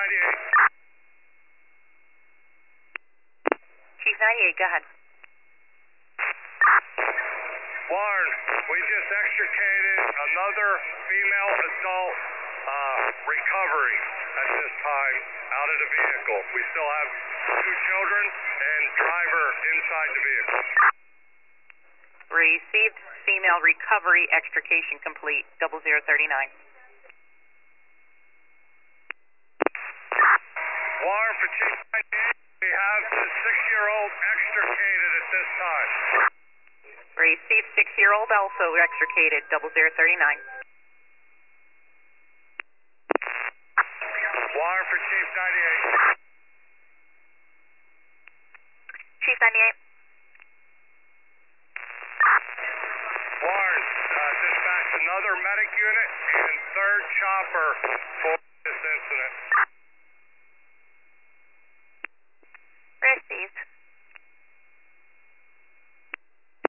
Chief 98, go ahead. Warren, we just extricated another female adult recovery at this time out of the vehicle. We still have 2 children and driver inside the vehicle. Received. Female recovery extrication complete. 0039. Warren for Chief 98, we have the 6-year-old extricated at this time. Received. 6-year-old also extricated. 0039. Warren for Chief 98. Chief 98. Warren, dispatch another medic unit and 3rd chopper for